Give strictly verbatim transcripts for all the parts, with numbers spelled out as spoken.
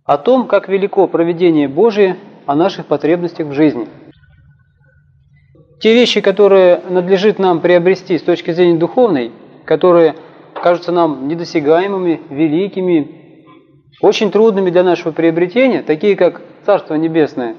о том, как велико провидение Божие о наших потребностях в жизни. Те вещи, которые надлежит нам приобрести с точки зрения духовной, которые кажутся нам недосягаемыми, великими, очень трудными для нашего приобретения, такие как Царство Небесное.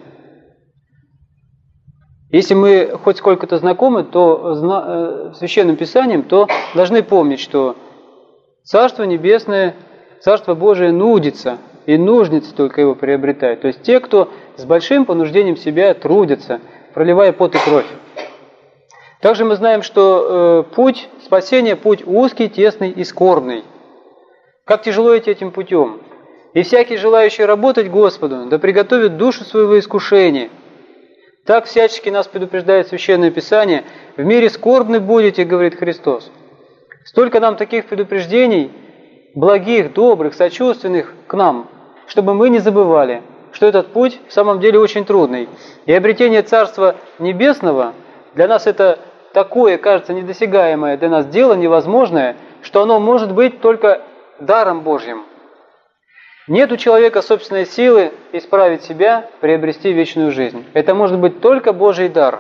Если мы хоть сколько-то знакомы то, с Священным Писанием, то должны помнить, что Царство Небесное, Царство Божие нудится, и нужницы только его приобретают. То есть те, кто с большим понуждением себя трудятся, проливая пот и кровь. Также мы знаем, что э, путь спасения – путь узкий, тесный и скорбный. Как тяжело идти этим путем. И всякий, желающий работать Господу, да приготовит душу свою во искушение. Так всячески нас предупреждает Священное Писание. В мире скорбны будете, говорит Христос. Столько нам таких предупреждений, благих, добрых, сочувственных к нам, чтобы мы не забывали, что этот путь в самом деле очень трудный. И обретение Царства Небесного для нас это такое, кажется, недосягаемое для нас дело, невозможное, что оно может быть только даром Божьим. Нет у человека собственной силы исправить себя, приобрести вечную жизнь. Это может быть только Божий дар.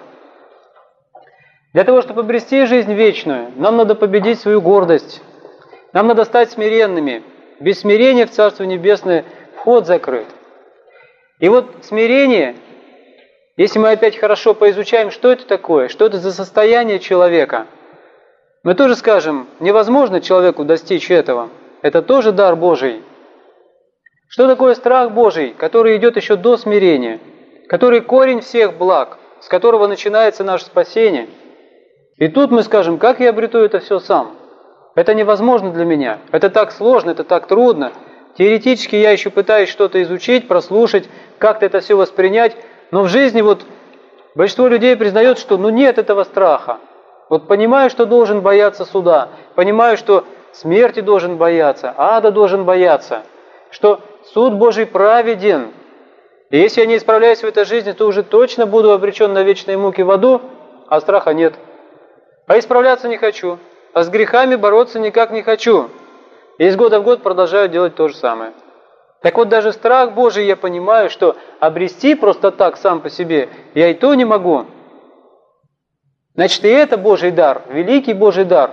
Для того, чтобы обрести жизнь вечную, нам надо победить свою гордость. Нам надо стать смиренными. Без смирения в Царство Небесное вход закрыт. И вот смирение, если мы опять хорошо поизучаем, что это такое, что это за состояние человека, мы тоже скажем, невозможно человеку достичь этого. Это тоже дар Божий. Что такое страх Божий, который идет еще до смирения, который корень всех благ, с которого начинается наше спасение. И тут мы скажем, как я обрету это все сам? Это невозможно для меня, это так сложно, это так трудно. Теоретически я еще пытаюсь что-то изучить, прослушать, как-то это все воспринять, но в жизни вот большинство людей признает, что ну нет этого страха. Вот понимаю, что должен бояться суда, понимаю, что смерти должен бояться, ада должен бояться, что суд Божий праведен. И если я не исправляюсь в этой жизни, то уже точно буду обречен на вечные муки в аду, а страха нет. А исправляться не хочу, а с грехами бороться никак не хочу. И из года в год продолжаю делать то же самое. Так вот, даже страх Божий, я понимаю, что обрести просто так сам по себе я и то не могу. Значит, и это Божий дар, великий Божий дар.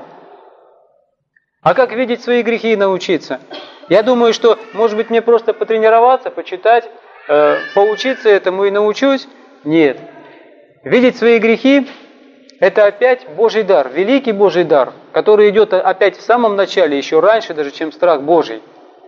А как видеть свои грехи и научиться? Я думаю, что, может быть, мне просто потренироваться, почитать, э, поучиться этому и научусь? Нет. Видеть свои грехи – это опять Божий дар, великий Божий дар, который идет опять в самом начале, еще раньше даже, чем страх Божий.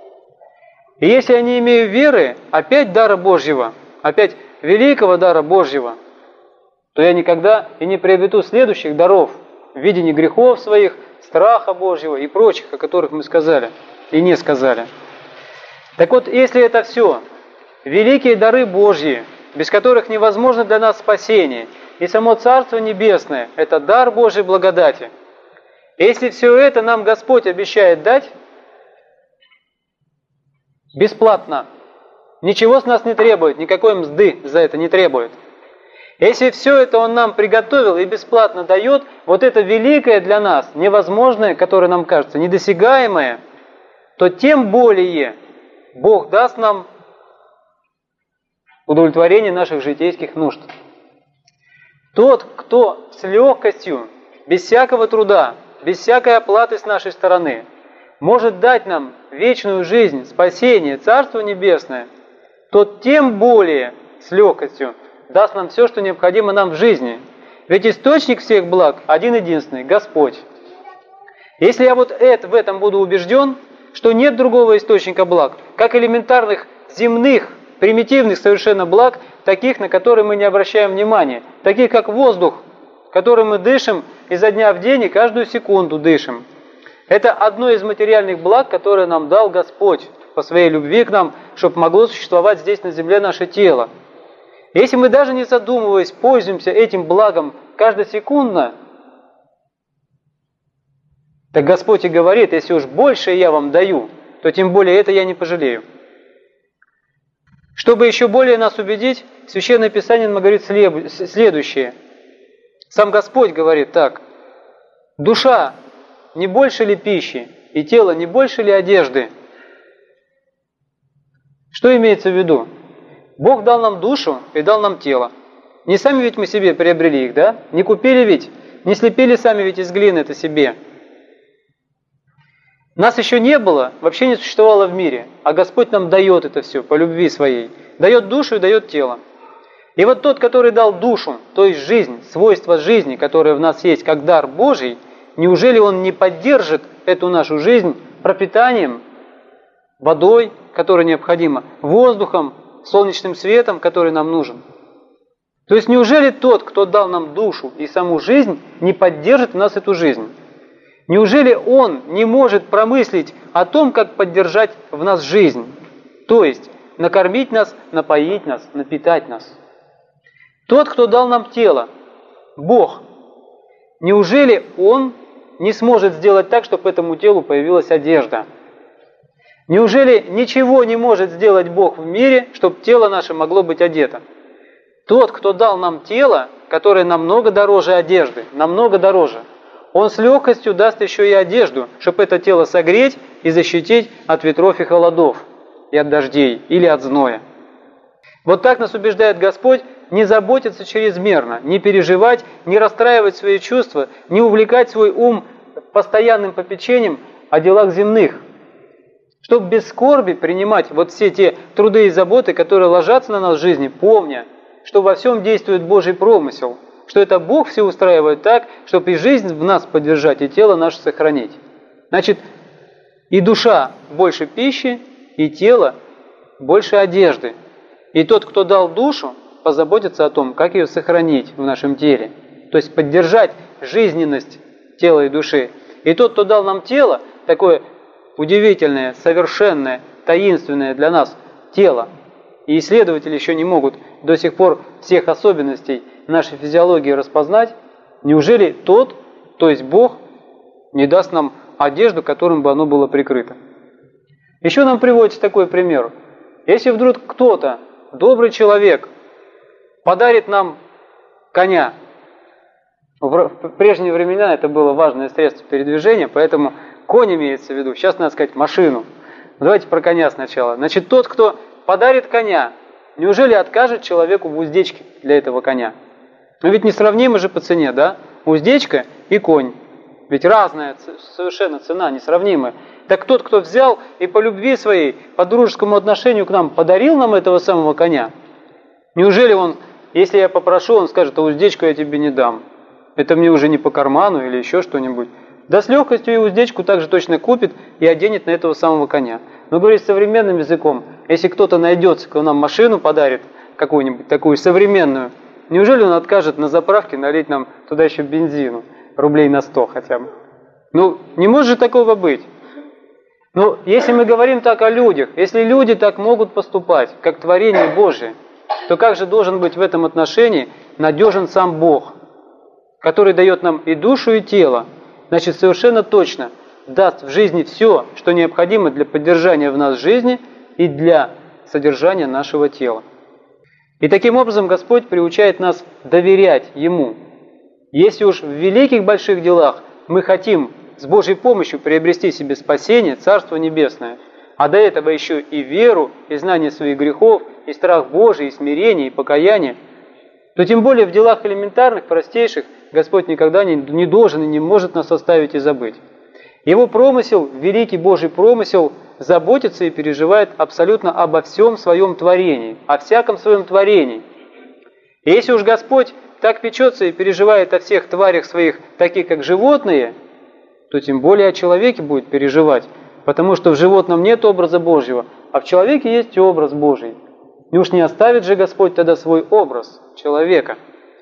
И если я не имею веры, опять дара Божьего, опять великого дара Божьего, то я никогда и не приобрету следующих даров в видении грехов своих, страха Божьего и прочих, о которых мы сказали и не сказали. Так вот, если это все великие дары Божьи, без которых невозможно для нас спасение, и само Царство Небесное – это дар Божьей благодати. Если все это нам Господь обещает дать бесплатно, ничего с нас не требует, никакой мзды за это не требует. Если все это Он нам приготовил и бесплатно дает, вот это великое для нас, невозможное, которое нам кажется недосягаемое, то тем более Бог даст нам удовлетворение наших житейских нужд. Тот, кто с легкостью, без всякого труда, без всякой оплаты с нашей стороны, может дать нам вечную жизнь, спасение, Царство Небесное, тот тем более с легкостью даст нам все, что необходимо нам в жизни. Ведь источник всех благ один-единственный – Господь. Если я вот это, в этом буду убежден, что нет другого источника благ, как элементарных земных, примитивных совершенно благ, таких, на которые мы не обращаем внимания, таких как воздух, которым мы дышим изо дня в день и каждую секунду дышим. Это одно из материальных благ, которое нам дал Господь по своей любви к нам, чтобы могло существовать здесь на земле наше тело. Если мы даже не задумываясь, пользуемся этим благом каждосекундно, так Господь и говорит, если уж больше я вам даю, то тем более это я не пожалею. Чтобы еще более нас убедить, Священное Писание нам говорит следующее. Сам Господь говорит так: душа не больше ли пищи, и тело не больше ли одежды? Что имеется в виду? Бог дал нам душу и дал нам тело. Не сами ведь мы себе приобрели их, да? Не купили ведь, не слепили сами ведь из глины это себе. Нас еще не было, вообще не существовало в мире, а Господь нам дает это все по любви своей. Дает душу и дает тело. И вот тот, который дал душу, то есть жизнь, свойство жизни, которое в нас есть как дар Божий, неужели Он не поддержит эту нашу жизнь пропитанием, водой, которая необходима, воздухом, солнечным светом, который нам нужен? То есть неужели тот, кто дал нам душу и саму жизнь, не поддержит в нас эту жизнь? Неужели Он не может промыслить о том, как поддержать в нас жизнь? То есть накормить нас, напоить нас, напитать нас. Тот, кто дал нам тело, Бог, неужели Он не сможет сделать так, чтобы этому телу появилась одежда? Неужели ничего не может сделать Бог в мире, чтобы тело наше могло быть одето? Тот, кто дал нам тело, которое намного дороже одежды, намного дороже, Он с легкостью даст еще и одежду, чтобы это тело согреть и защитить от ветров и холодов, и от дождей, или от зноя. Вот так нас убеждает Господь не заботиться чрезмерно, не переживать, не расстраивать свои чувства, не увлекать свой ум постоянным попечением о делах земных, чтобы без скорби принимать вот все те труды и заботы, которые ложатся на нас в жизни, помня, что во всем действует Божий промысел, что это Бог все устраивает так, чтобы и жизнь в нас поддержать, и тело наше сохранить. Значит, и душа больше пищи, и тело больше одежды. И тот, кто дал душу, позаботится о том, как ее сохранить в нашем теле. То есть поддержать жизненность тела и души. И тот, кто дал нам тело, такое удивительное, совершенное, таинственное для нас тело. И исследователи еще не могут до сих пор всех особенностей нашей физиологии распознать. Неужели тот, то есть Бог, не даст нам одежду, которым бы оно было прикрыто? Еще нам приводится такой пример. Если вдруг кто-то, добрый человек, подарит нам коня. В прежние времена это было важное средство передвижения, поэтому конь имеется в виду. Сейчас надо сказать машину. Давайте про коня сначала. Значит, тот, кто подарит коня, неужели откажет человеку в уздечке для этого коня? Ну ведь несравнимы же по цене, да? Уздечка и конь. Ведь разная совершенно цена, несравнимая. Так тот, кто взял и по любви своей, по дружескому отношению к нам подарил нам этого самого коня, неужели он, если я попрошу, он скажет, а уздечку я тебе не дам? Это мне уже не по карману или еще что-нибудь. Да с легкостью и уздечку также точно купит и оденет на этого самого коня. Но говорить современным языком, если кто-то найдется, кто нам машину подарит, какую-нибудь такую современную, неужели он откажет на заправке налить нам туда еще бензину, рублей на сто хотя бы? Ну, не может же такого быть. Ну, если мы говорим так о людях, если люди так могут поступать, как творение Божие, то как же должен быть в этом отношении надежен сам Бог, который дает нам и душу, и тело? Значит, совершенно точно даст в жизни все, что необходимо для поддержания в нас жизни и для содержания нашего тела. И таким образом Господь приучает нас доверять Ему. Если уж в великих больших делах мы хотим с Божьей помощью приобрести себе спасение, Царство Небесное, а до этого еще и веру, и знание своих грехов, и страх Божий, и смирение, и покаяние, то тем более в делах элементарных, простейших, Господь никогда не, не должен и не может нас оставить и забыть. Его промысел, великий Божий промысел, заботится и переживает абсолютно обо всем своем творении, о всяком своем творении. И если уж Господь так печется и переживает о всех тварях своих, таких как животные, то тем более о человеке будет переживать, потому что в животном нет образа Божьего, а в человеке есть образ Божий. И уж не оставит же Господь тогда свой образ человека.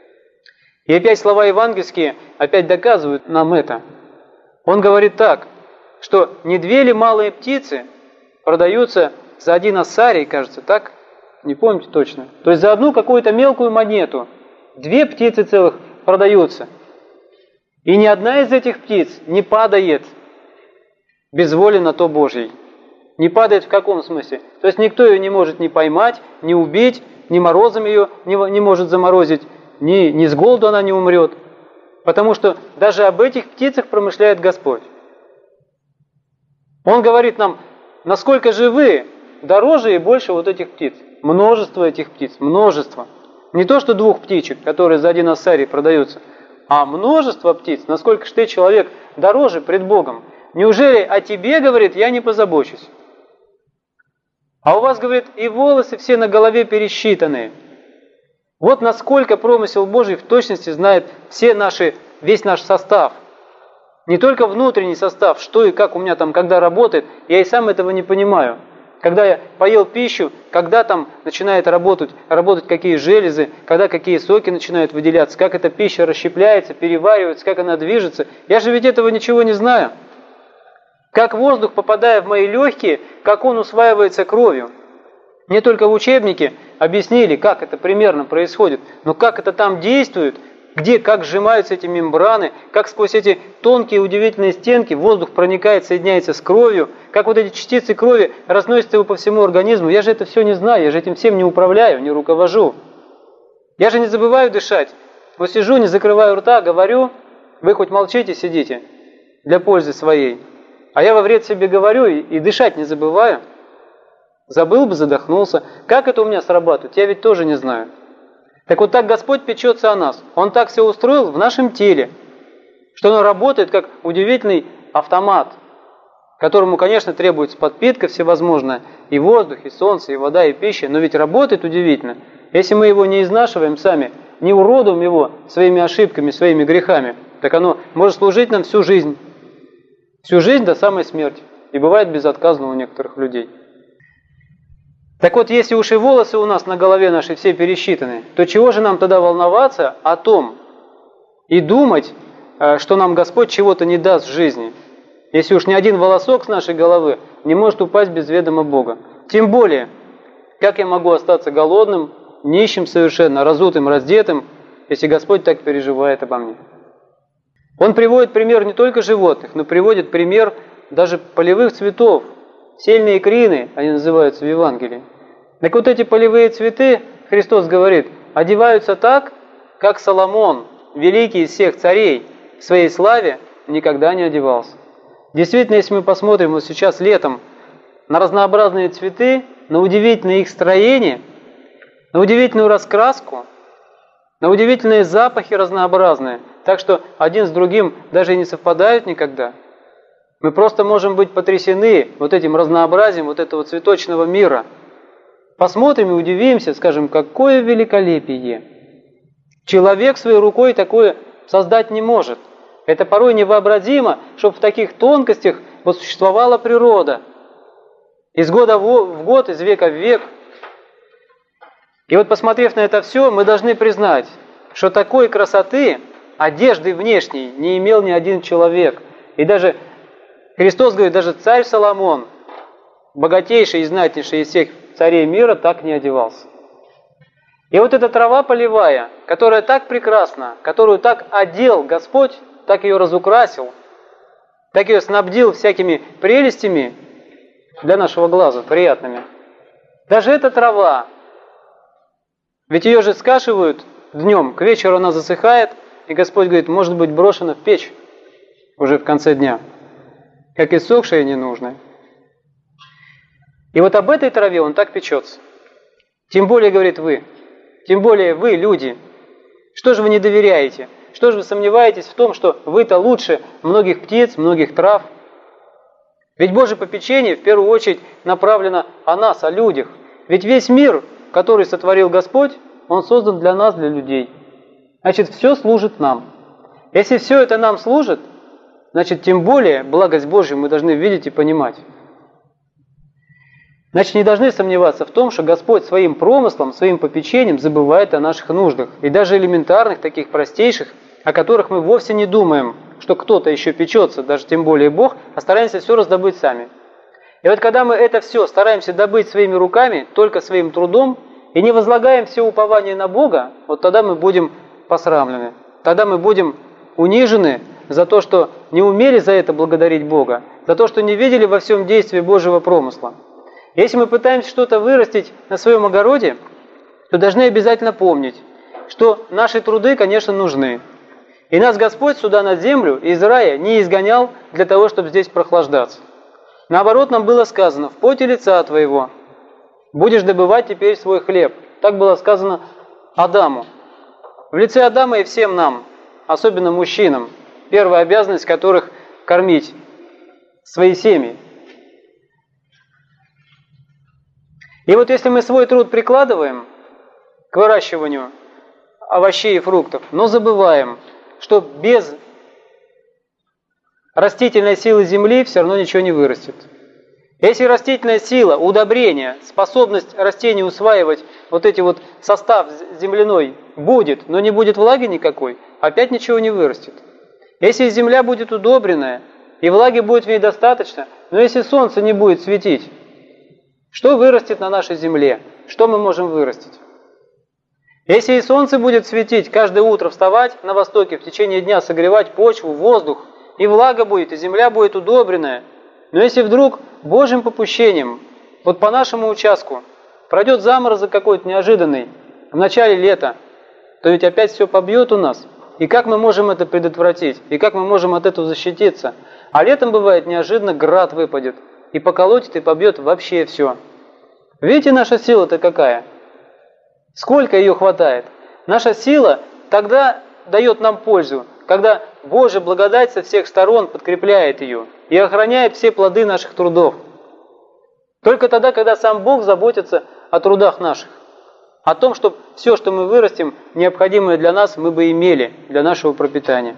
И опять слова евангельские опять доказывают нам это. Он говорит так, что не две ли малые птицы продаются за один ассарий, кажется, так? Не помните точно. То есть за одну какую-то мелкую монету две птицы целых продаются. И ни одна из этих птиц не падает без воли на то Божьей. Не падает в каком смысле? То есть никто ее не может ни поймать, ни убить, ни морозом ее не, не может заморозить, ни, ни с голоду она не умрет. Потому что даже об этих птицах промышляет Господь. Он говорит нам, насколько же вы дороже и больше вот этих птиц. Множество этих птиц, множество. Не то, что двух птичек, которые за один ассарий продаются, а множество птиц. Насколько ж ты, человек, дороже пред Богом. Неужели о тебе, говорит, я не позабочусь? А у вас, говорит, и волосы все на голове пересчитаны. Вот насколько промысел Божий в точности знает все наши, весь наш состав. Не только внутренний состав, что и как у меня там, когда работает, я и сам этого не понимаю. Когда я поел пищу, когда там начинает работать, работать какие железы, когда какие соки начинают выделяться, как эта пища расщепляется, переваривается, как она движется. Я же ведь этого ничего не знаю. Как воздух, попадая в мои легкие, как он усваивается кровью. Мне только в учебнике объяснили, как это примерно происходит, но как это там действует, где, как сжимаются эти мембраны, как сквозь эти тонкие удивительные стенки воздух проникает, соединяется с кровью, как вот эти частицы крови разносятся его по всему организму. Я же это все не знаю, я же этим всем не управляю, не руковожу. Я же не забываю дышать. Вот сижу, не закрываю рта, говорю, вы хоть молчите, сидите, для пользы своей. А я во вред себе говорю и, и дышать не забываю. Забыл бы, задохнулся. Как это у меня срабатывает, я ведь тоже не знаю. Так вот так Господь печется о нас. Он так все устроил в нашем теле, что оно работает как удивительный автомат, которому, конечно, требуется подпитка всевозможная, и воздух, и солнце, и вода, и пища, но ведь работает удивительно. Если мы его не изнашиваем сами, не уродуем его своими ошибками, своими грехами, так оно может служить нам всю жизнь. Всю жизнь до самой смерти. И бывает безотказно у некоторых людей. Так вот, если уж и волосы у нас на голове нашей все пересчитаны, то чего же нам тогда волноваться о том и думать, что нам Господь чего-то не даст в жизни, если уж ни один волосок с нашей головы не может упасть без ведома Бога? Тем более, как я могу остаться голодным, нищим совершенно, разутым, раздетым, если Господь так переживает обо мне? Он приводит пример не только животных, но приводит пример даже полевых цветов. Сельные крины, они называются в Евангелии. Так вот эти полевые цветы, Христос говорит, одеваются так, как Соломон, великий из всех царей, в своей славе никогда не одевался. Действительно, если мы посмотрим вот сейчас летом на разнообразные цветы, на удивительное их строение, на удивительную раскраску, на удивительные запахи разнообразные, так что один с другим даже и не совпадают никогда, мы просто можем быть потрясены вот этим разнообразием вот этого цветочного мира. Посмотрим и удивимся, скажем, какое великолепие. Человек своей рукой такое создать не может. Это порой невообразимо, чтобы в таких тонкостях вот существовала природа. Из года в год, из века в век. И вот посмотрев на это все, мы должны признать, что такой красоты, одежды внешней не имел ни один человек. И даже Христос говорит, даже царь Соломон, богатейший и знатнейший из всех царей мира, так не одевался. И вот эта трава полевая, которая так прекрасна, которую так одел Господь, так ее разукрасил, так ее снабдил всякими прелестями для нашего глаза, приятными. Даже эта трава, ведь ее же скашивают днем, к вечеру она засыхает, и Господь говорит, может быть брошена в печь уже в конце дня, как иссохшая и ненужная. И вот об этой траве Он так печется. Тем более, говорит, вы, тем более вы, люди, что же вы не доверяете? Что же вы сомневаетесь в том, что вы-то лучше многих птиц, многих трав? Ведь Божье попечение в первую очередь направлено о нас, о людях. Ведь весь мир, который сотворил Господь, он создан для нас, для людей. Значит, все служит нам. Если все это нам служит, значит, тем более благость Божью мы должны видеть и понимать. Значит, не должны сомневаться в том, что Господь своим промыслом, своим попечением забывает о наших нуждах. И даже элементарных, таких простейших, о которых мы вовсе не думаем, что кто-то еще печется, даже тем более Бог, а стараемся все раздобыть сами. И вот когда мы это все стараемся добыть своими руками, только своим трудом, и не возлагаем все упование на Бога, вот тогда мы будем посрамлены. Тогда мы будем унижены за то, что не умели за это благодарить Бога, за то, что не видели во всем действии Божьего промысла. Если мы пытаемся что-то вырастить на своем огороде, то должны обязательно помнить, что наши труды, конечно, нужны. И нас Господь сюда на землю из рая не изгонял для того, чтобы здесь прохлаждаться. Наоборот, нам было сказано, в поте лица твоего Будешь добывать теперь свой хлеб. Так было сказано Адаму. В лице Адама и всем нам, особенно мужчинам, первая обязанность которых – кормить свои семьи. И вот если мы свой труд прикладываем к выращиванию овощей и фруктов, но забываем, что без растительной силы земли все равно ничего не вырастет. Если растительная сила, удобрение, способность растений усваивать вот эти вот состав земляной будет, но не будет влаги никакой, опять ничего не вырастет. Если земля будет удобренная, и влаги будет в ней достаточно, но если солнце не будет светить, что вырастет на нашей земле? Что мы можем вырастить? Если и солнце будет светить, каждое утро вставать на востоке, в течение дня согревать почву, воздух, и влага будет, и земля будет удобренная, но если вдруг Божьим попущением, вот по нашему участку, пройдет заморозок какой-то неожиданный в начале лета, то ведь опять все побьет у нас. И как мы можем это предотвратить? И как мы можем от этого защититься? А летом бывает неожиданно град выпадет, и поколотит, и побьет вообще все. Видите, наша сила-то какая? Сколько ее хватает? Наша сила тогда дает нам пользу, когда Божья благодать со всех сторон подкрепляет ее и охраняет все плоды наших трудов. Только тогда, когда сам Бог заботится о трудах наших, о том, чтобы все, что мы вырастим, необходимое для нас, мы бы имели для нашего пропитания.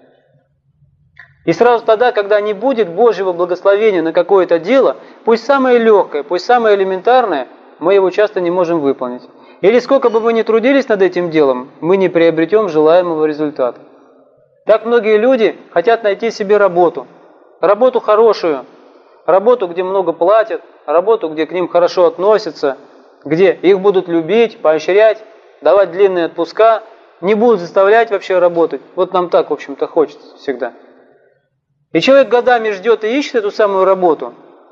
И сразу тогда, когда не будет Божьего благословения на какое-то дело, пусть самое легкое, пусть самое элементарное, мы его часто не можем выполнить. Или сколько бы мы ни трудились над этим делом, мы не приобретем желаемого результата. Так многие люди хотят найти себе работу. Работу хорошую, работу, где много платят, работу, где к ним хорошо относятся, где их будут любить, поощрять, давать длинные отпуска, не будут заставлять вообще работать. Вот нам так, в общем-то, хочется всегда. И человек годами ждет и ищет эту самую работу,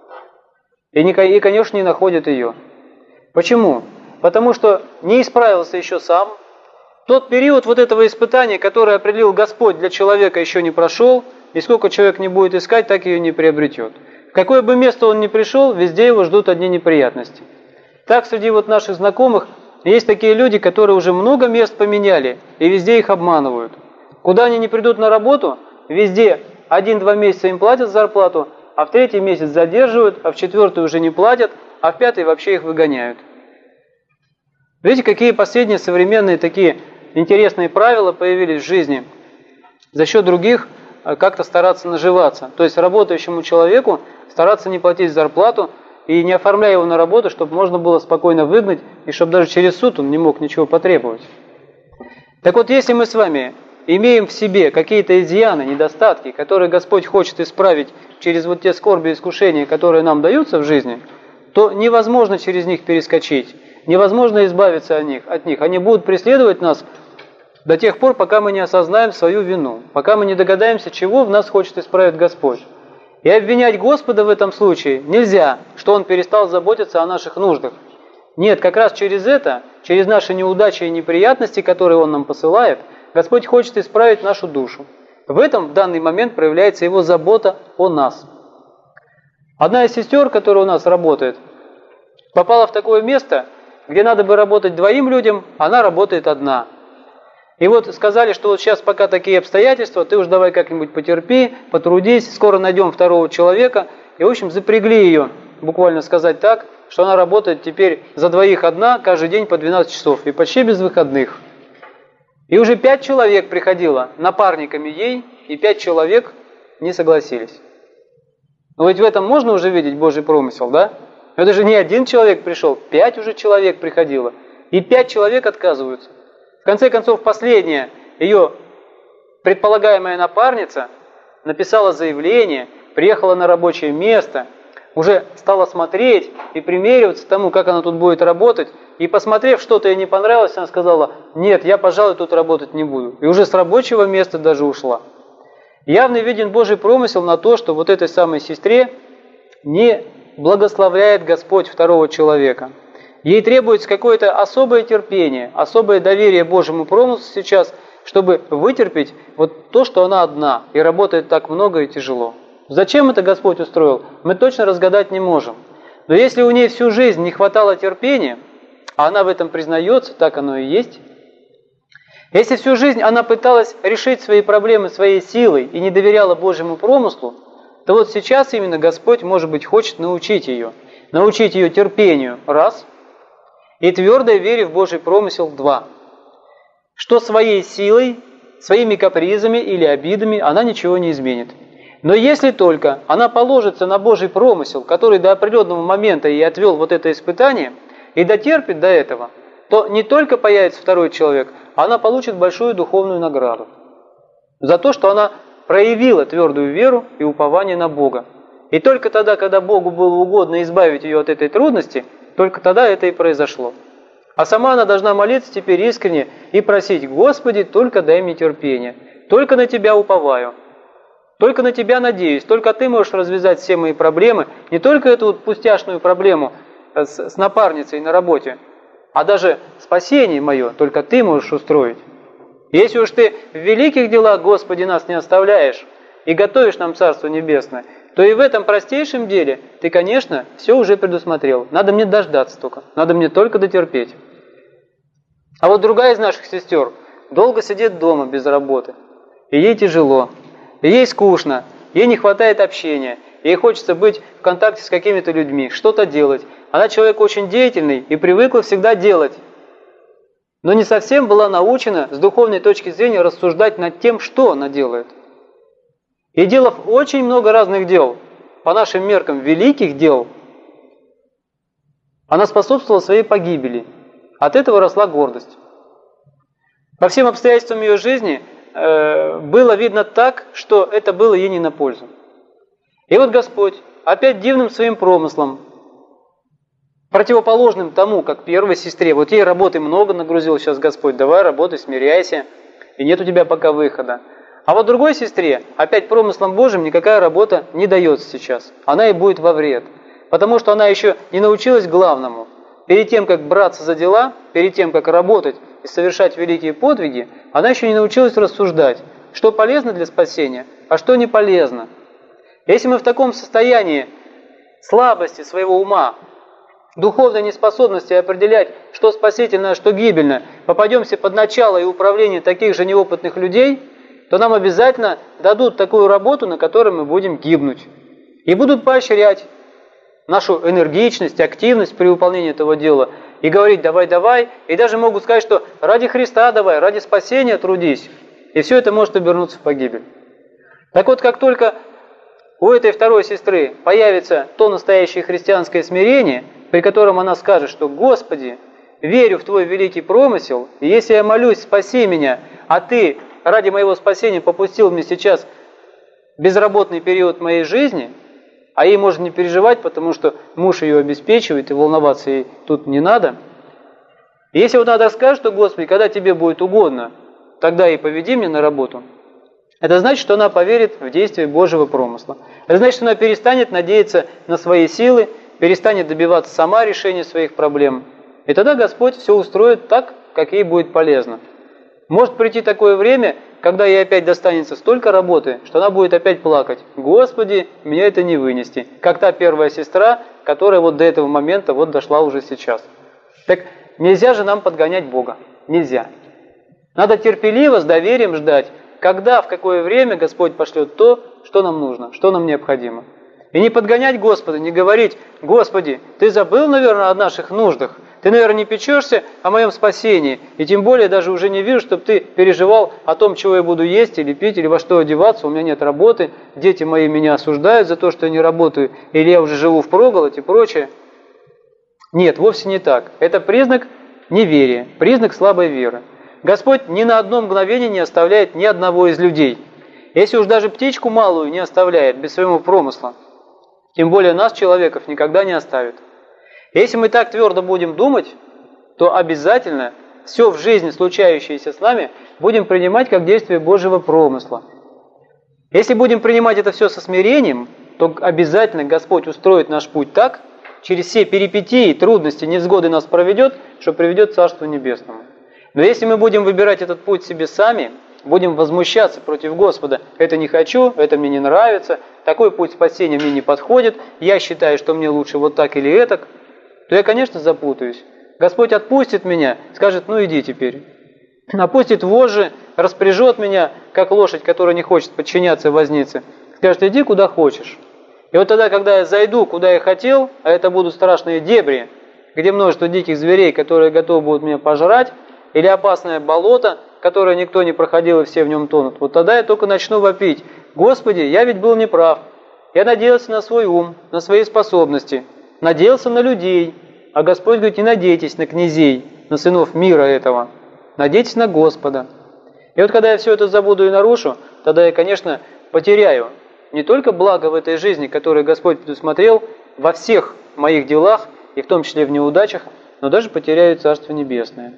и, и конечно, не находит ее. Почему? Потому что не исправился еще сам. Тот период вот этого испытания, которое определил Господь для человека, еще не прошел, и сколько человек не будет искать, так ее не приобретет. В какое бы место он ни пришел, везде его ждут одни неприятности. Так среди вот наших знакомых есть такие люди, которые уже много мест поменяли, и везде их обманывают. Куда они не придут на работу, везде один-два месяца им платят зарплату, а в третий месяц задерживают, а в четвертый уже не платят, а в пятый вообще их выгоняют. Видите, какие последние современные такие интересные правила появились в жизни. За счет других как-то стараться наживаться. То есть работающему человеку стараться не платить зарплату и не оформляя его на работу, чтобы можно было спокойно выгнать, и чтобы даже через суд он не мог ничего потребовать. Так вот, если мы с вами имеем в себе какие-то изъяны, недостатки, которые Господь хочет исправить через вот те скорби и искушения, которые нам даются в жизни, то невозможно через них перескочить, невозможно избавиться от них. От них. Они будут преследовать нас до тех пор, пока мы не осознаем свою вину, пока мы не догадаемся, чего в нас хочет исправить Господь. И обвинять Господа в этом случае нельзя, что Он перестал заботиться о наших нуждах. Нет, как раз через это, через наши неудачи и неприятности, которые Он нам посылает, Господь хочет исправить нашу душу. В этом в данный момент проявляется Его забота о нас. Одна из сестер, которая у нас работает, попала в такое место, где надо бы работать двоим людям, она работает одна. И вот сказали, что вот сейчас пока такие обстоятельства, ты уж давай как-нибудь потерпи, потрудись, скоро найдем второго человека. И, в общем, запрягли ее, буквально сказать так, что она работает теперь за двоих одна, каждый день по двенадцать часов, и почти без выходных. И уже пять человек приходило напарниками ей, и пять человек не согласились. Но ведь в этом можно уже видеть Божий промысел, да? Это же не один человек пришел, пять уже человек приходило, и пять человек отказываются. В конце концов, последняя, ее предполагаемая напарница, написала заявление, приехала на рабочее место, уже стала смотреть и примериваться к тому, как она тут будет работать, и посмотрев, что-то ей не понравилось, она сказала: нет, я, пожалуй, тут работать не буду. И уже с рабочего места даже ушла. Явно виден Божий промысел на то, что вот этой самой сестре не благословляет Господь второго человека. Ей требуется какое-то особое терпение, особое доверие Божьему промыслу сейчас, чтобы вытерпеть вот то, что она одна и работает так много и тяжело. Зачем это Господь устроил, мы точно разгадать не можем. Но если у ней всю жизнь не хватало терпения, а она в этом признается, так оно и есть, если всю жизнь она пыталась решить свои проблемы своей силой и не доверяла Божьему промыслу, то вот сейчас именно Господь, может быть, хочет научить ее. Научить ее терпению – раз, и твердой вере в Божий промысел – два. Что своей силой, своими капризами или обидами она ничего не изменит. Но если только она положится на Божий промысел, который до определенного момента ей отвел вот это испытание, и дотерпит до этого, то не только появится второй человек, она получит большую духовную награду за то, что она проявила твердую веру и упование на Бога. И только тогда, когда Богу было угодно избавить ее от этой трудности, только тогда это и произошло. А сама она должна молиться теперь искренне и просить: «Господи, только дай мне терпение, только на Тебя уповаю, только на Тебя надеюсь, только Ты можешь развязать все мои проблемы, не только эту вот пустяшную проблему с, с напарницей на работе, а даже спасение мое только Ты можешь устроить. Если уж Ты в великих делах, Господи, нас не оставляешь и готовишь нам Царство Небесное, то и в этом простейшем деле Ты, конечно, все уже предусмотрел. Надо мне дождаться только, надо мне только дотерпеть». А вот другая из наших сестер долго сидит дома без работы, и ей тяжело, и ей скучно, ей не хватает общения, ей хочется быть в контакте с какими-то людьми, что-то делать. Она человек очень деятельный и привыкла всегда делать, но не совсем была научена с духовной точки зрения рассуждать над тем, что она делает. И делав очень много разных дел, по нашим меркам великих дел, она способствовала своей погибели. От этого росла гордость. По всем обстоятельствам ее жизни э, было видно так, что это было ей не на пользу. И вот Господь опять дивным своим промыслом, противоположным тому, как первой сестре, вот ей работы много нагрузил сейчас Господь, давай работай, смиряйся, и нет у тебя пока выхода. А вот другой сестре, опять промыслом Божьим, никакая работа не дается сейчас. Она ей будет во вред, потому что она еще не научилась главному. Перед тем, как браться за дела, перед тем, как работать и совершать великие подвиги, она еще не научилась рассуждать, что полезно для спасения, а что не полезно. Если мы в таком состоянии слабости своего ума, духовной неспособности определять, что спасительно, а что гибельно, попадемся под начало и управление таких же неопытных людей, то нам обязательно дадут такую работу, на которой мы будем гибнуть. И будут поощрять нашу энергичность, активность при выполнении этого дела. И говорить: давай, давай. И даже могут сказать, что ради Христа давай, ради спасения трудись. И все это может обернуться в погибель. Так вот, как только у этой второй сестры появится то настоящее христианское смирение, при котором она скажет, что: «Господи, верю в Твой великий промысел, и если я молюсь, спаси меня, а Ты ради моего спасения попустил мне сейчас безработный период моей жизни», а ей можно не переживать, потому что муж ее обеспечивает, и волноваться ей тут не надо. И если вот она так скажет, что: «Господи, когда Тебе будет угодно, тогда и поведи меня на работу», это значит, что она поверит в действие Божьего промысла. Это значит, что она перестанет надеяться на свои силы, перестанет добиваться сама решения своих проблем. И тогда Господь все устроит так, как ей будет полезно. Может прийти такое время, когда ей опять достанется столько работы, что она будет опять плакать: «Господи, меня это не вынести», как та первая сестра, которая вот до этого момента вот дошла уже сейчас. Так нельзя же нам подгонять Бога. Нельзя. Надо терпеливо, с доверием ждать, когда, в какое время Господь пошлет то, что нам нужно, что нам необходимо. И не подгонять Господа, не говорить: «Господи, Ты забыл, наверное, о наших нуждах, Ты, наверное, не печешься о моем спасении, и тем более даже уже не вижу, чтобы Ты переживал о том, чего я буду есть или пить, или во что одеваться, у меня нет работы, дети мои меня осуждают за то, что я не работаю, или я уже живу впроголодь и прочее». Нет, вовсе не так. Это признак неверия, признак слабой веры. Господь ни на одно мгновение не оставляет ни одного из людей. Если уж даже птичку малую не оставляет без своего промысла, тем более нас, человеков, никогда не оставит. Если мы так твердо будем думать, то обязательно все в жизни, случающееся с нами, будем принимать как действие Божьего промысла. Если будем принимать это все со смирением, то обязательно Господь устроит наш путь так, через все перипетии, трудности, невзгоды нас проведет, что приведет к Царству Небесному. Но если мы будем выбирать этот путь себе сами, будем возмущаться против Господа. Это не хочу, это мне не нравится, такой путь спасения мне не подходит, я считаю, что мне лучше вот так или этак, то я, конечно, запутаюсь. Господь отпустит меня, скажет, ну иди теперь. Опустит вожжи, распряжет меня, как лошадь, которая не хочет подчиняться вознице. Скажет, иди куда хочешь. И вот тогда, когда я зайду, куда я хотел, а это будут страшные дебри, где множество диких зверей, которые готовы будут меня пожрать, или опасное болото, которое никто не проходил и все в нем тонут, вот тогда я только начну вопить. Господи, я ведь был неправ. Я надеялся на свой ум, на свои способности, надеялся на людей. А Господь говорит, не надейтесь на князей, на сынов мира этого. Надейтесь на Господа. И вот когда я все это забуду и нарушу, тогда я, конечно, потеряю не только благо в этой жизни, которое Господь предусмотрел во всех моих делах, и в том числе в неудачах, но даже потеряю Царство Небесное.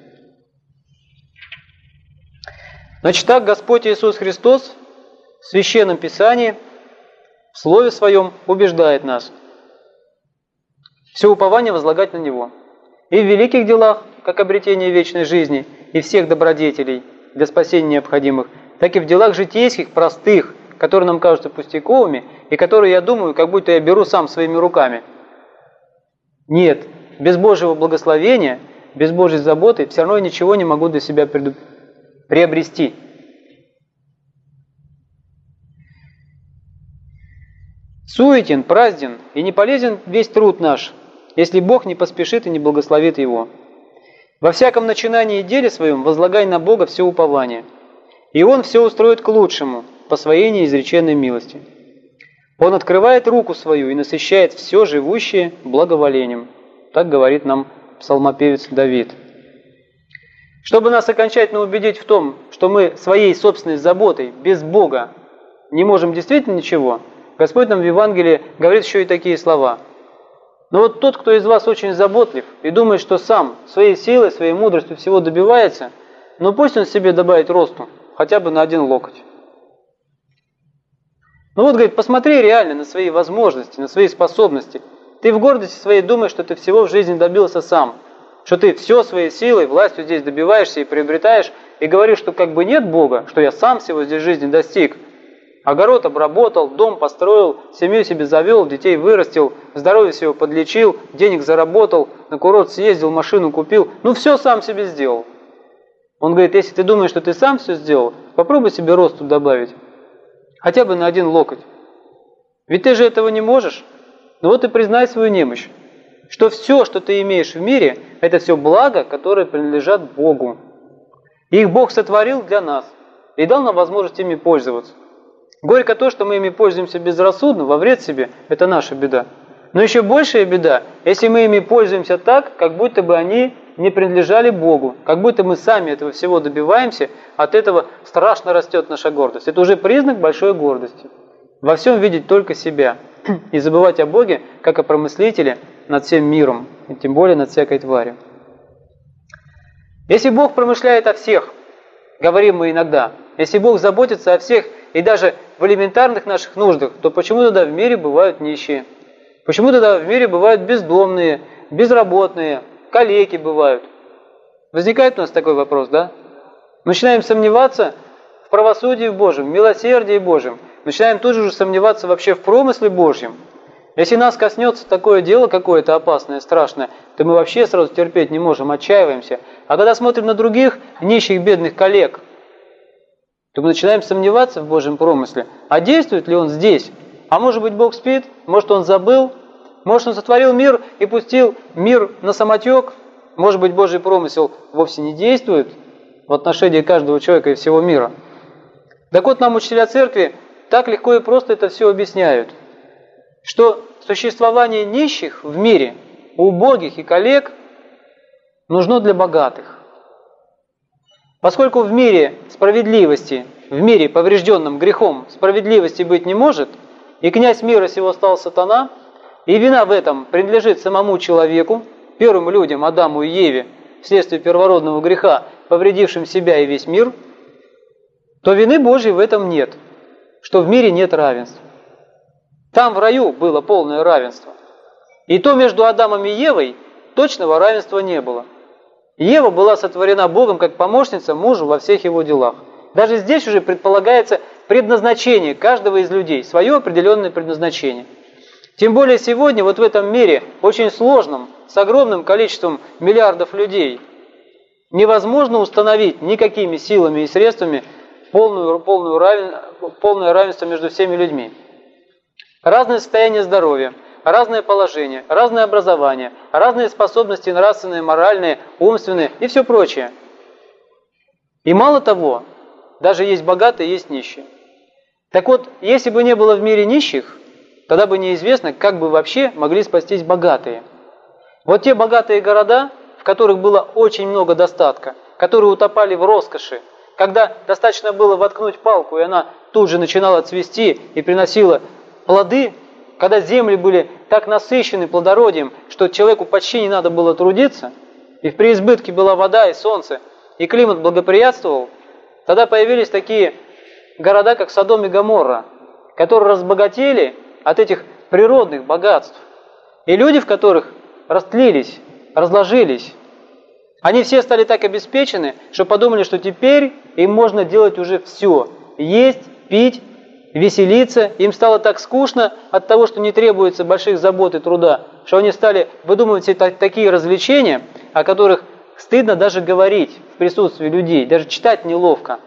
Значит, так Господь Иисус Христос в Священном Писании, в Слове Своем убеждает нас все упование возлагать на Него. И в великих делах, как обретение вечной жизни, и всех добродетелей для спасения необходимых, так и в делах житейских, простых, которые нам кажутся пустяковыми, и которые, я думаю, как будто я беру сам своими руками. Нет, без Божьего благословения, без Божьей заботы все равно ничего не могу для себя преду... приобрести. Суетен, празден и не полезен весь труд наш, если Бог не поспешит и не благословит его. Во всяком начинании и деле своем возлагай на Бога все упование, и Он все устроит к лучшему по своей неизреченной милости. Он открывает руку свою и насыщает все живущее благоволением. Так говорит нам псалмопевец Давид. Чтобы нас окончательно убедить в том, что мы своей собственной заботой без Бога не можем действительно ничего, Господь нам в Евангелии говорит еще и такие слова. Но вот тот, кто из вас очень заботлив и думает, что сам своей силой, своей мудростью всего добивается, ну пусть он себе добавит росту, хотя бы на один локоть. Ну вот, говорит, посмотри реально на свои возможности, на свои способности. Ты в гордости своей думаешь, что ты всего в жизни добился сам, что ты все своей силой, властью здесь добиваешься и приобретаешь, и говоришь, что как бы нет Бога, что я сам всего здесь в жизни достиг. Огород обработал, дом построил, семью себе завел, детей вырастил, здоровье себе подлечил, денег заработал, на курорт съездил, машину купил. Ну все сам себе сделал. Он говорит, если ты думаешь, что ты сам все сделал, попробуй себе росту добавить. Хотя бы на один локоть. Ведь ты же этого не можешь. Ну вот и признай свою немощь. Что все, что ты имеешь в мире, это все блага, которые принадлежат Богу. И их Бог сотворил для нас и дал нам возможность ими пользоваться. Горько то, что мы ими пользуемся безрассудно, во вред себе, это наша беда. Но еще большая беда, если мы ими пользуемся так, как будто бы они не принадлежали Богу, как будто мы сами этого всего добиваемся, от этого страшно растет наша гордость. Это уже признак большой гордости. Во всем видеть только себя и забывать о Боге, как о промыслителе над всем миром, и тем более над всякой тварью. Если Бог промышляет о всех, говорим мы иногда, если Бог заботится о всех и даже в элементарных наших нуждах, то почему тогда в мире бывают нищие? Почему тогда в мире бывают бездомные, безработные, калеки бывают? Возникает у нас такой вопрос, да? Мы начинаем сомневаться в правосудии Божьем, в милосердии Божьем. Начинаем тут же сомневаться вообще в промысле Божьем. Если нас коснется такое дело какое-то опасное, страшное, то мы вообще сразу терпеть не можем, отчаиваемся. А когда смотрим на других нищих, бедных коллег, то мы начинаем сомневаться в Божьем промысле. А действует ли Он здесь? А может быть, Бог спит? Может, Он забыл? Может, Он сотворил мир и пустил мир на самотек? Может быть, Божий промысел вовсе не действует в отношении каждого человека и всего мира? Так вот, нам учителя церкви так легко и просто это все объясняют, что существование нищих в мире, убогих и коллег нужно для богатых. Поскольку в мире справедливости, в мире поврежденном грехом справедливости быть не может, и князь мира сего стал сатана, и вина в этом принадлежит самому человеку, первым людям, Адаму и Еве, вследствие первородного греха, повредившим себя и весь мир, то вины Божьей в этом нет, что в мире нет равенства. Там в раю было полное равенство. И то между Адамом и Евой точного равенства не было. Ева была сотворена Богом как помощница мужу во всех его делах. Даже здесь уже предполагается предназначение каждого из людей, свое определенное предназначение. Тем более сегодня вот в этом мире, очень сложном, с огромным количеством миллиардов людей, невозможно установить никакими силами и средствами полную, полную равен, полное равенство между всеми людьми. Разное состояние здоровья, разное положение, разное образование, разные способности нравственные, моральные, умственные и все прочее. И мало того, даже есть богатые, есть нищие. Так вот, если бы не было в мире нищих, тогда бы неизвестно, как бы вообще могли спастись богатые. Вот те богатые города, в которых было очень много достатка, которые утопали в роскоши, когда достаточно было воткнуть палку, и она тут же начинала цвести и приносила плоды, когда земли были так насыщены плодородием, что человеку почти не надо было трудиться, и в преизбытке была вода и солнце, и климат благоприятствовал, тогда появились такие города, как Содом и Гоморра, которые разбогатели от этих природных богатств. И люди, в которых растлились, разложились, они все стали так обеспечены, что подумали, что теперь им можно делать уже все. Есть, пить, веселиться. Им стало так скучно от того, что не требуется больших забот и труда, что они стали выдумывать себе такие развлечения, о которых стыдно даже говорить в присутствии людей, даже читать неловко.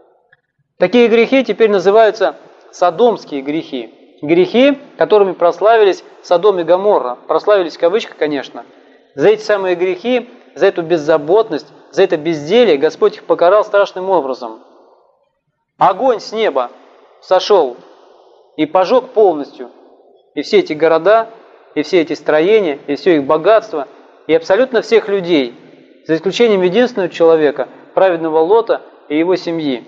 Такие грехи теперь называются содомские грехи. Грехи, которыми прославились Содом и Гоморра. Прославились в кавычках, конечно. За эти самые грехи, за эту беззаботность, за это безделие Господь их покарал страшным образом. Огонь с неба сошел и пожег полностью и все эти города, и все эти строения, и все их богатство, и абсолютно всех людей, за исключением единственного человека, праведного Лота и его семьи,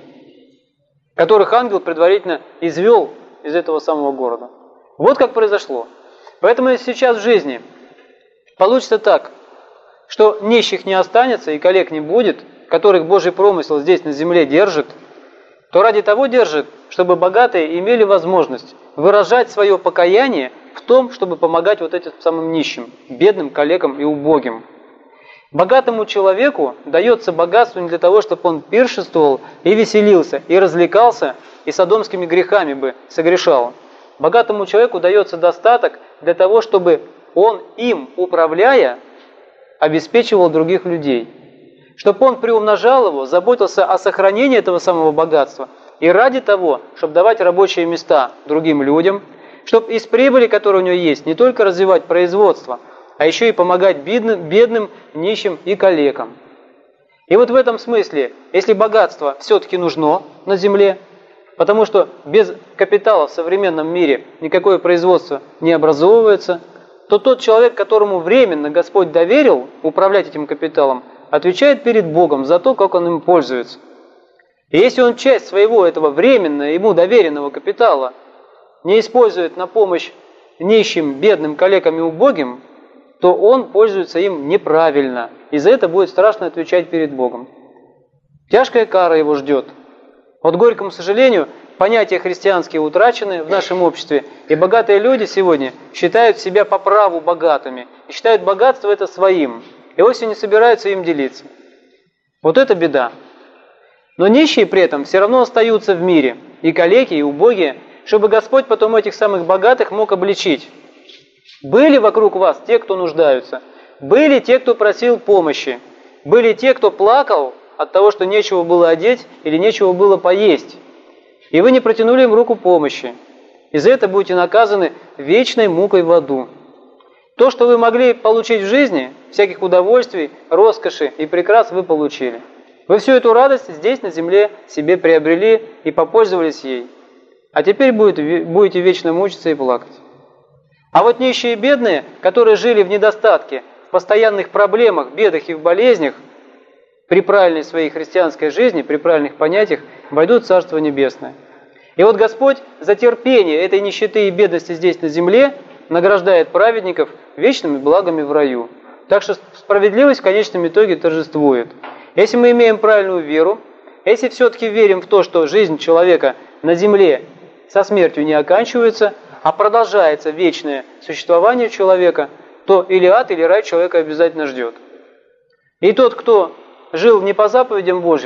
которых ангел предварительно извел из этого самого города. Вот как произошло. Поэтому если сейчас в жизни получится так, что нищих не останется и коллег не будет, которых Божий промысел здесь на земле держит, то ради того держит, чтобы богатые имели возможность выражать свое покаяние в том, чтобы помогать вот этим самым нищим, бедным, калекам и убогим. Богатому человеку дается богатство не для того, чтобы он пиршествовал и веселился, и развлекался, и содомскими грехами бы согрешал. Богатому человеку дается достаток для того, чтобы он им, управляя, обеспечивал других людей. Чтобы он приумножал его, заботился о сохранении этого самого богатства, и ради того, чтобы давать рабочие места другим людям, чтобы из прибыли, которая у него есть, не только развивать производство, а еще и помогать бедным, бедным, нищим и калекам. И вот в этом смысле, если богатство все-таки нужно на земле, потому что без капитала в современном мире никакое производство не образовывается, то тот человек, которому временно Господь доверил управлять этим капиталом, отвечает перед Богом за то, как он им пользуется. И если он часть своего этого временно ему доверенного капитала не использует на помощь нищим, бедным, калекам и убогим, то он пользуется им неправильно, и за это будет страшно отвечать перед Богом. Тяжкая кара его ждет. Вот, к горькому сожалению, понятия христианские утрачены в нашем обществе, и богатые люди сегодня считают себя по праву богатыми, и считают богатство это своим, и вовсе не собираются им делиться. Вот это беда. Но нищие при этом все равно остаются в мире, и калеки, и убогие, чтобы Господь потом этих самых богатых мог обличить. Были вокруг вас те, кто нуждаются, были те, кто просил помощи, были те, кто плакал от того, что нечего было одеть или нечего было поесть, и вы не протянули им руку помощи, и за это будете наказаны вечной мукой в аду. То, что вы могли получить в жизни, всяких удовольствий, роскоши и прикрас, вы получили. Вы всю эту радость здесь, на земле, себе приобрели и попользовались ей. А теперь будете вечно мучиться и плакать. А вот нищие и бедные, которые жили в недостатке, в постоянных проблемах, бедах и в болезнях, при правильной своей христианской жизни, при правильных понятиях, войдут в Царство Небесное. И вот Господь за терпение этой нищеты и бедности здесь на земле награждает праведников вечными благами в раю. Так что справедливость в конечном итоге торжествует. Если мы имеем правильную веру, если все-таки верим в то, что жизнь человека на земле со смертью не оканчивается, а продолжается вечное существование человека, то или ад, или рай человека обязательно ждет. И тот, кто жил не по заповедям Божьим,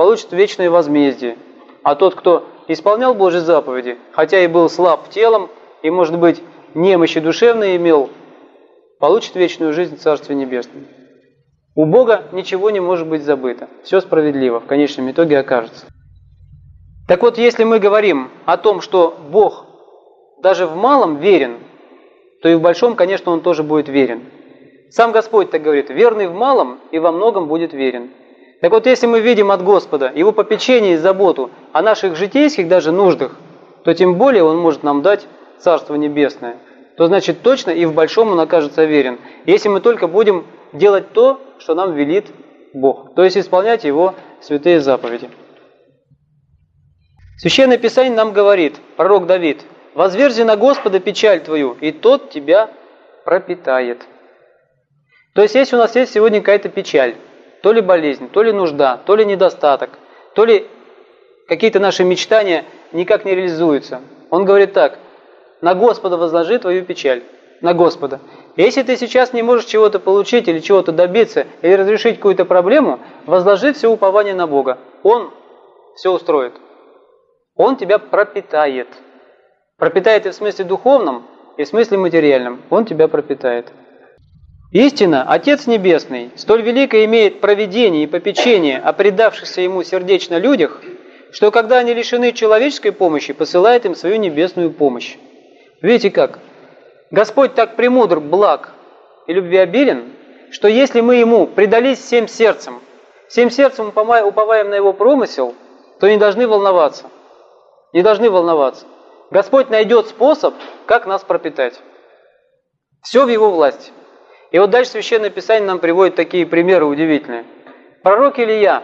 получит вечное возмездие. А тот, кто исполнял Божьи заповеди, хотя и был слаб телом, и, может быть, немощи душевные имел, получит вечную жизнь в Царстве Небесном. У Бога ничего не может быть забыто. Все справедливо, в конечном итоге окажется. Так вот, если мы говорим о том, что Бог даже в малом верен, то и в большом, конечно, Он тоже будет верен. Сам Господь так говорит: верный в малом и во многом будет верен. Так вот, если мы видим от Господа Его попечение и заботу о наших житейских даже нуждах, то тем более Он может нам дать Царство Небесное. То значит, точно и в большом Он окажется верен, если мы только будем делать то, что нам велит Бог, то есть исполнять Его святые заповеди. Священное Писание нам говорит, пророк Давид: «Возверзи на Господа печаль твою, и Тот тебя пропитает». То есть, если у нас есть сегодня какая-то печаль, то ли болезнь, то ли нужда, то ли недостаток, то ли какие-то наши мечтания никак не реализуются, он говорит так: «На Господа возложи твою печаль». На Господа. Если ты сейчас не можешь чего-то получить или чего-то добиться, или разрешить какую-то проблему, возложи все упование на Бога. Он все устроит. Он тебя пропитает. Пропитает и в смысле духовном, и в смысле материальном. Он тебя пропитает. Истинно, Отец Небесный столь великое имеет провидение и попечение о предавшихся Ему сердечно людях, что когда они лишены человеческой помощи, посылает им свою небесную помощь. Видите как? Господь так премудр, благ и любвеобилен, что если мы Ему предались всем сердцем, всем сердцем уповаем на Его промысел, то не должны волноваться. Не должны волноваться. Господь найдет способ, как нас пропитать. Все в Его власти. И вот дальше Священное Писание нам приводит такие примеры удивительные. Пророк Илия.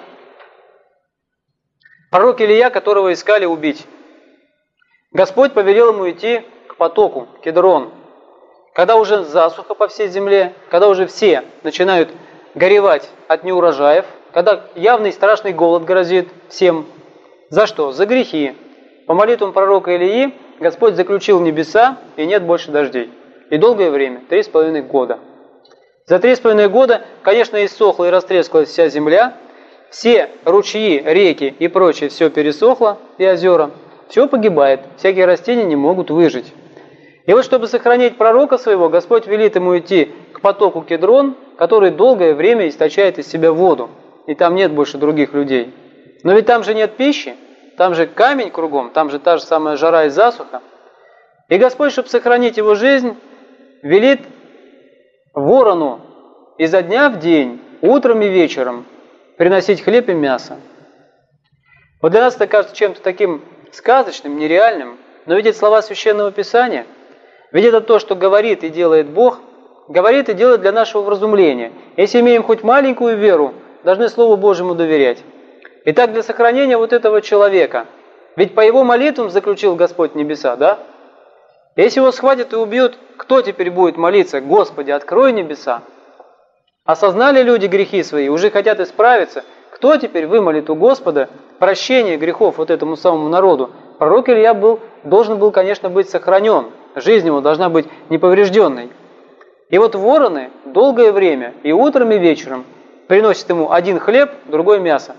Пророк Илия, которого искали убить. Господь повелел ему идти к потоку, Кедрон. Когда уже засуха по всей земле, когда уже все начинают горевать от неурожаев, когда явный страшный голод грозит всем. За что? За грехи. По молитвам пророка Илии Господь заключил небеса, и нет больше дождей. И долгое время, три с половиной года. За три с половиной года, конечно, иссохла и растрескалась вся земля, все ручьи, реки и прочее, все пересохло, и озера, все погибает, всякие растения не могут выжить. И вот, чтобы сохранить пророка своего, Господь велит ему идти к потоку Кедрон, который долгое время источает из себя воду, и там нет больше других людей. Но ведь там же нет пищи, там же камень кругом, там же та же самая жара и засуха. И Господь, чтобы сохранить его жизнь, велит ворону изо дня в день, утром и вечером, приносить хлеб и мясо. Вот для нас это кажется чем-то таким сказочным, нереальным, но ведь это слова Священного Писания, ведь это то, что говорит и делает Бог, говорит и делает для нашего вразумления. Если имеем хоть маленькую веру, должны Слову Божьему доверять. Итак, для сохранения вот этого человека, ведь по его молитвам заключил Господь небеса, да? Если его схватят и убьют, кто теперь будет молиться? Господи, открой небеса. Осознали люди грехи свои, уже хотят исправиться. Кто теперь вымолит у Господа прощение грехов вот этому самому народу? Пророк Илия был, должен был, конечно, быть сохранен. Жизнь его должна быть неповрежденной. И вот вороны долгое время, и утром, и вечером, приносят ему один хлеб, другое мясо.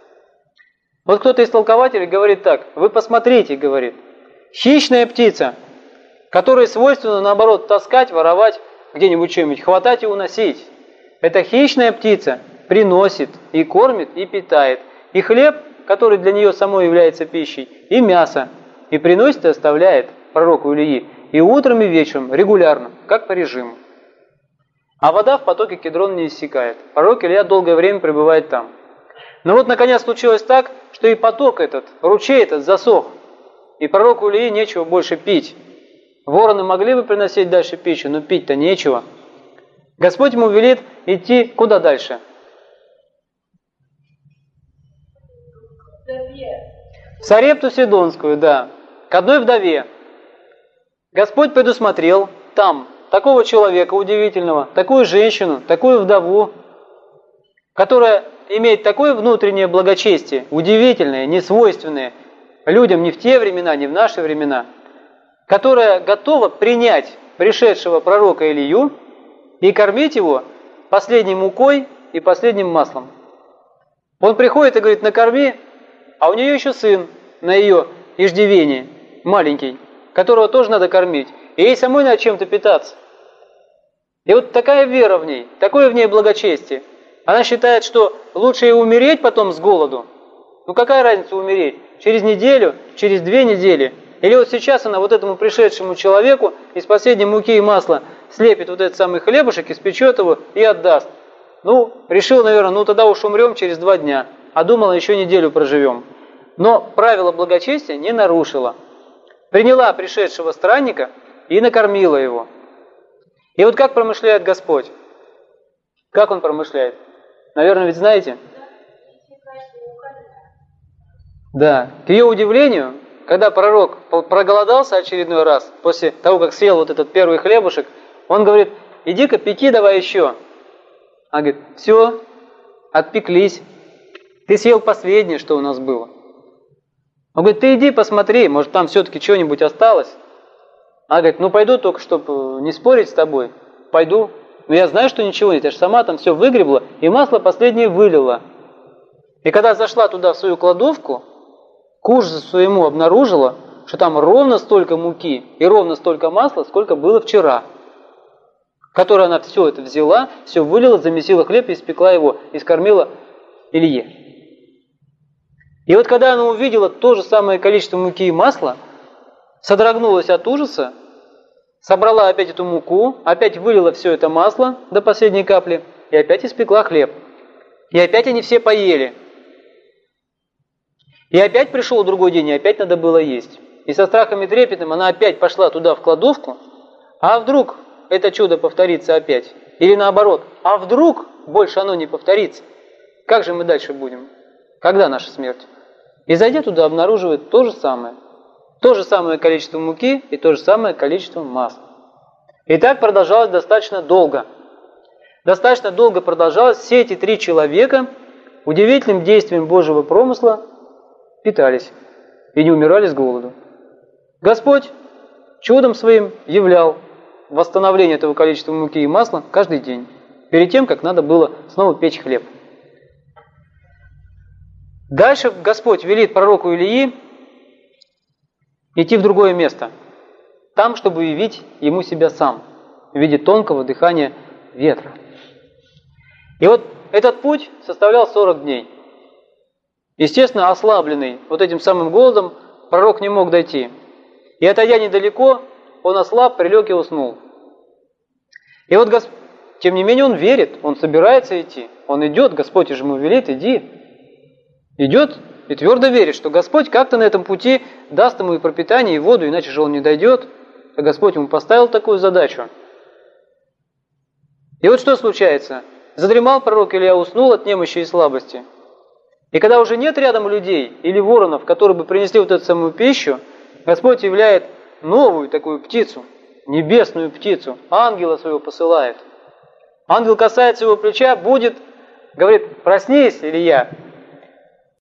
Вот кто-то из толкователей говорит так: вы посмотрите, говорит, хищная птица, которой свойственно, наоборот, таскать, воровать, где-нибудь что-нибудь, хватать и уносить. Эта хищная птица приносит и кормит, и питает. И хлеб, который для нее самой является пищей, и мясо. И приносит и оставляет пророку Илии. И утром, и вечером, регулярно, как по режиму. А вода в потоке Кедрон не иссякает. Пророк Илия долгое время пребывает там. Но вот, наконец, случилось так, что и поток этот, ручей этот засох. И пророку Илии нечего больше пить. Вороны могли бы приносить дальше пищу, но пить-то нечего. Господь ему велит идти куда дальше? В Сарепту Сидонскую, да, к одной вдове. Господь предусмотрел там такого человека удивительного, такую женщину, такую вдову, которая имеет такое внутреннее благочестие, удивительное, несвойственное людям ни в те времена, ни в наши времена, которая готова принять пришедшего пророка Илию и кормить его последней мукой и последним маслом. Он приходит и говорит: накорми, а у нее еще сын на ее иждивении, маленький, которого тоже надо кормить. И ей самой надо чем-то питаться. И вот такая вера в ней, такое в ней благочестие. Она считает, что лучше ей умереть потом с голоду. Ну какая разница умереть? Через неделю, через две недели. Или вот сейчас она вот этому пришедшему человеку из последней муки и масла слепит вот этот самый хлебушек, испечет его и отдаст. Ну, решил, наверное, ну тогда уж умрем через два дня. А думала, еще неделю проживем. Но правила благочестия не нарушила. Приняла пришедшего странника и накормила его. И вот как промышляет Господь? Как Он промышляет? Наверное, ведь знаете? Да. К ее удивлению, когда пророк проголодался очередной раз, после того, как съел вот этот первый хлебушек, он говорит: иди-ка пеки давай еще. Она говорит: все, отпеклись. Ты съел последнее, что у нас было. Он говорит: ты иди посмотри, может там все-таки что-нибудь осталось. Она говорит: ну пойду только, чтобы не спорить с тобой. Пойду. Но я знаю, что ничего нет. Я же сама там все выгребла и масло последнее вылила. И когда зашла туда в свою кладовку, к ужасу своему обнаружила, что там ровно столько муки и ровно столько масла, сколько было вчера. Которое она все это взяла, все вылила, замесила хлеб и испекла его, и скормила Илье. И вот когда она увидела то же самое количество муки и масла, содрогнулась от ужаса, собрала опять эту муку, опять вылила все это масло до последней капли и опять испекла хлеб. И опять они все поели. И опять пришел другой день, и опять надо было есть. И со страхом и трепетом она опять пошла туда в кладовку, а вдруг это чудо повторится опять? Или наоборот, а вдруг больше оно не повторится? Как же мы дальше будем? Когда наша смерть? И зайдя туда, обнаруживает то же самое. То же самое количество муки и то же самое количество масла. И так продолжалось достаточно долго. Достаточно долго продолжалось. Все эти три человека удивительным действием Божьего промысла питались и не умирали с голоду. Господь чудом своим являл восстановление этого количества муки и масла каждый день, перед тем, как надо было снова печь хлеб. Дальше Господь велит пророку Илии идти в другое место, там, чтобы явить ему себя сам, в виде тонкого дыхания ветра. И вот этот путь составлял сорок дней. Естественно, ослабленный вот этим самым голодом, пророк не мог дойти. И отойдя недалеко, он ослаб, прилег и уснул. И вот, Госп... тем не менее, он верит, он собирается идти, он идет, Господь же ему велит: иди. Идет и твердо верит, что Господь как-то на этом пути даст ему и пропитание, и воду, иначе же он не дойдет. А Господь ему поставил такую задачу. И вот что случается. Задремал пророк Илия, уснул от немощи и слабости. И когда уже нет рядом людей или воронов, которые бы принесли вот эту самую пищу, Господь являет новую такую птицу, небесную птицу, ангела своего посылает. Ангел касается его плеча, будет, говорит: проснись, Илия.